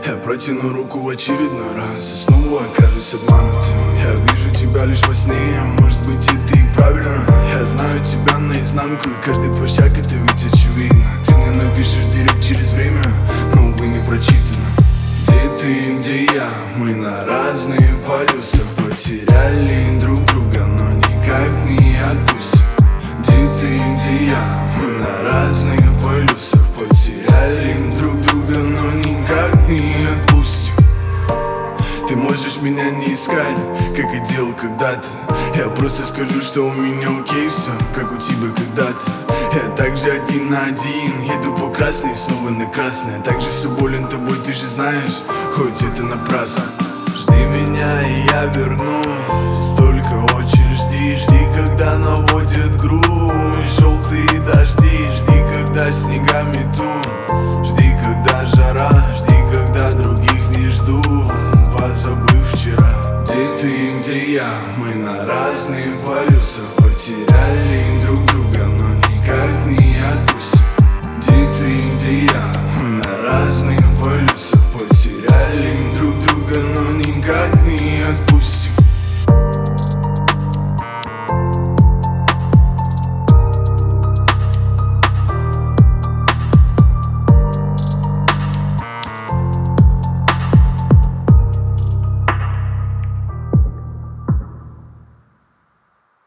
Я протяну руку в очередной раз и снова окажусь обманутым. Я вижу тебя лишь во сне, может быть это и правильно. Я знаю тебя наизнанку, и каждый твой шаг это ведь очевидно. Ты мне напишешь директ через время, но увы не прочитано. Где ты, где я, мы на разные полюса. Потеряли друг друга, но никак не отпустим. Где ты, где я, мы на разных полюсах. Потеряли друг друга, но никак не отпустим. Ты можешь меня не искать, как и делал когда-то. Я просто скажу, что у меня окей все, как у тебя когда-то. Я также один на один, еду по красной, снова на красное. Также все болен тобой, ты же знаешь, хоть это напрасно. Жди меня, и я вернусь, только очень жди. Жди, когда наводит грусть желтые дожди. Жди, когда снега метут.